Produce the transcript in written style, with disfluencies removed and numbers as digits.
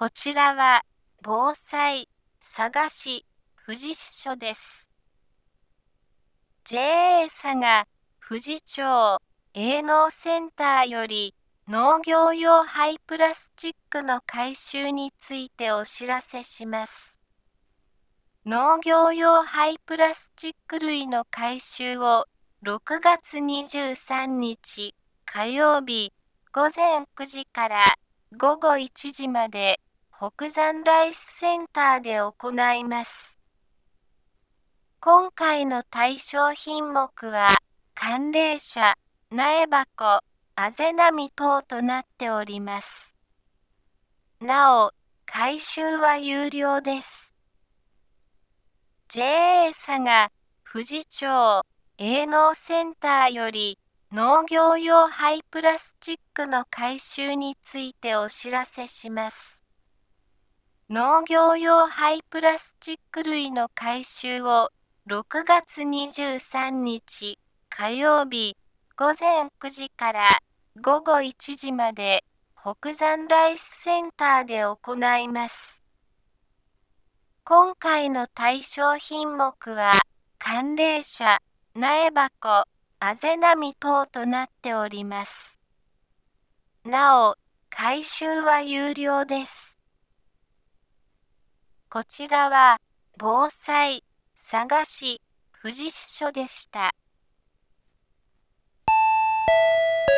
こちらは、防災、佐賀市、富士支所です。JA 佐賀、富士町、営農センターより、農業用廃プラスチックの回収についてお知らせします。農業用廃プラスチック類の回収を、6月23日、火曜日、午前9時から午後1時まで、北山ライスセンターで行います。今回の対象品目は、寒冷車、苗箱、あぜ波等となっております。なお、回収は有料です。JA 佐賀、富士町、営農センターより、農業用廃プラスチックの回収についてお知らせします。農業用廃プラスチック類の回収を、6月23日、火曜日、午前9時から午後1時まで、北山ライスセンターで行います。今回の対象品目は、寒冷車、苗箱、あぜ波等となっております。なお、回収は有料です。こちらは、防災、佐賀市、富士支所でした。